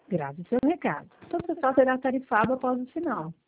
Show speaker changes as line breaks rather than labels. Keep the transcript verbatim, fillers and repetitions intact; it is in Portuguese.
Grave seu recado. Seu pessoal será tarifado após o sinal.